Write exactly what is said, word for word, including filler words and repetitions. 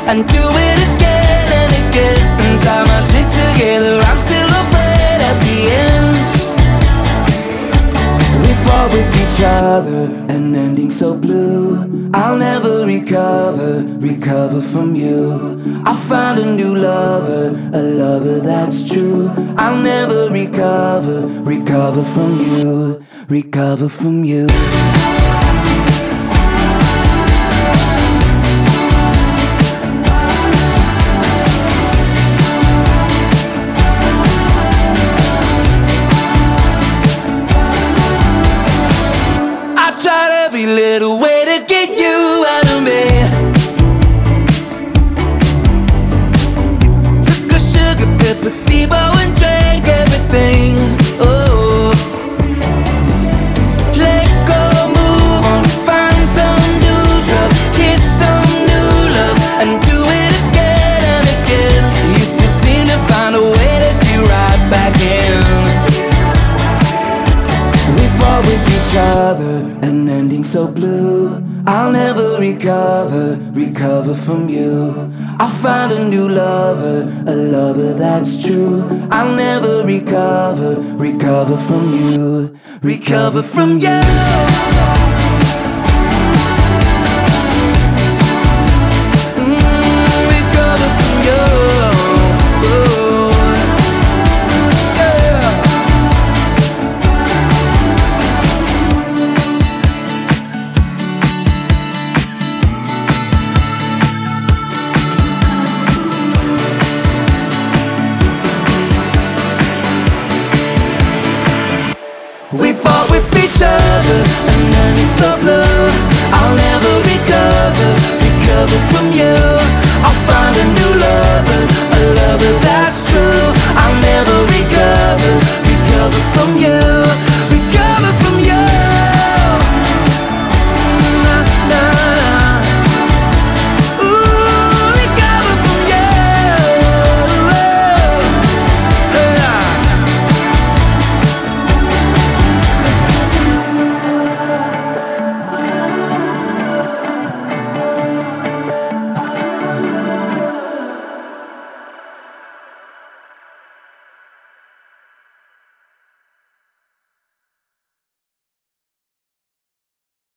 and do it again and again. And time our shit together, I'm still afraid at the end. We fought with each other, an ending so blue. I'll never recover, recover from you. I found a new lover, a lover that's true. I'll never recover, recover from you, recover from you. Tried every little way to get you out of me. Took a sugar pill, placebo, and drank everything. Oh, let go, move on, find some new drug, kiss some new love, and do it again and again. You still seem to find a way to get right back in. We fought with each other, an ending so blue. I'll never recover, recover from you. I found a new lover, a lover that's true. I'll never recover, recover from you, recover from you. We fought with each other, and then it's so blue. I'll never recover, recover from you. I'll find a new lover, a lover that's true. I'll never recover, recover from you.